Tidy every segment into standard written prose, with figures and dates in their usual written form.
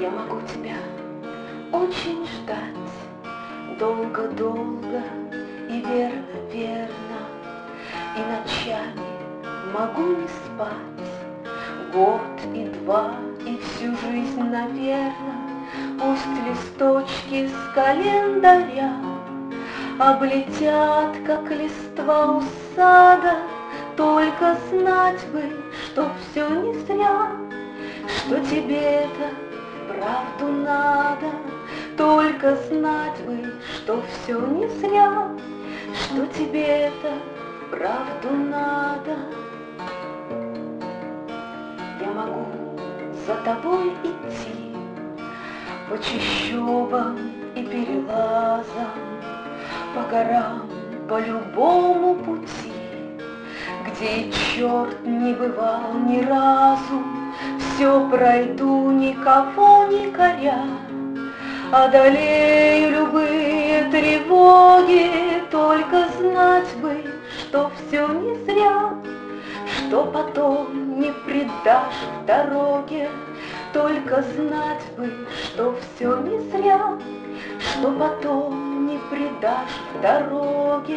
Я могу тебя очень ждать, долго-долго и верно-верно, и ночами могу не спать, год и два, и всю жизнь, наверно. Пусть листочки с календаря облетят, как листва у сада, только знать бы, что все не зря, что тебе это правду надо, только знать бы, что все не зря, что тебе это правду надо. Я могу за тобой идти по чащобам и перелазам, по горам, по любому пути, где и черт не бывал ни разу. Все пройду, никого не коря, одолею любые тревоги, только знать бы, что все не зря, что потом не предашь в дороге, только знать бы, что все не зря, что потом не предашь в дороге.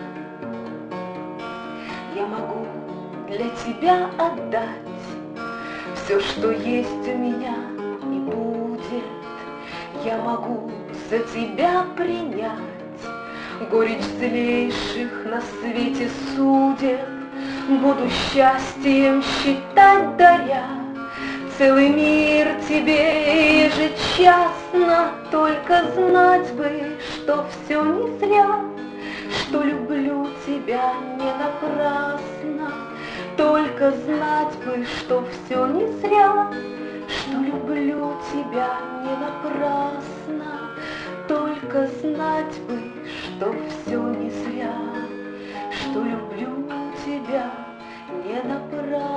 Я могу для тебя отдать все, что есть у меня и будет. Я могу за тебя принять горечь злейших на свете судеб, буду счастьем считать, даря целый мир тебе ежечасно, только знать бы, что все не зря, что люблю тебя не напрасно, только знать бы, что все не зря, что люблю тебя не напрасно, только знать бы, что все не зря, что люблю тебя не напрасно.